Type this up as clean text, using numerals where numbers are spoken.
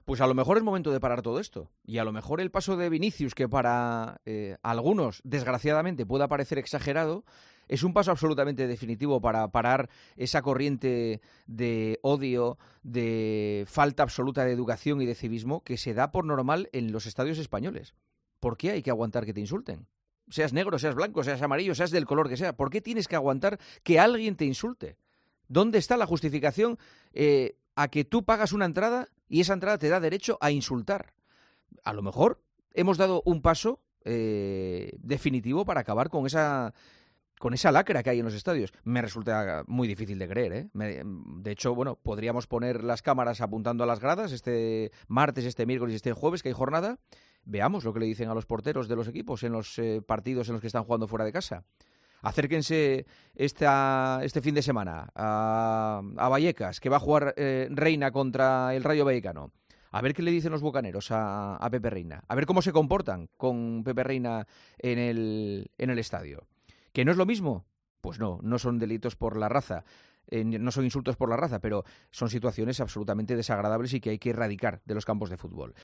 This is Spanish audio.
Pues a lo mejor es momento de parar todo esto. Y a lo mejor el paso de Vinicius, que para algunos, desgraciadamente, pueda parecer exagerado, es un paso absolutamente definitivo para parar esa corriente de odio, de falta absoluta de educación y de civismo que se da por normal en los estadios españoles. ¿Por qué hay que aguantar que te insulten? Seas negro, seas blanco, seas amarillo, seas del color que sea. ¿Por qué tienes que aguantar que alguien te insulte? ¿Dónde está la justificación a que tú pagas una entrada y esa entrada te da derecho a insultar? A lo mejor hemos dado un paso definitivo para acabar con esa lacra que hay en los estadios. Me resulta muy difícil de creer, ¿eh? De hecho, bueno, podríamos poner las cámaras apuntando a las gradas este martes, este miércoles y este jueves, que hay jornada. Veamos lo que le dicen a los porteros de los equipos en los partidos en los que están jugando fuera de casa. Acérquense este fin de semana a Vallecas, que va a jugar Reina contra el Rayo Vallecano. A ver qué le dicen los bucaneros a Pepe Reina. A ver cómo se comportan con Pepe Reina en el estadio. ¿Que no es lo mismo? Pues no son delitos por la raza. No son insultos por la raza, pero son situaciones absolutamente desagradables y que hay que erradicar de los campos de fútbol.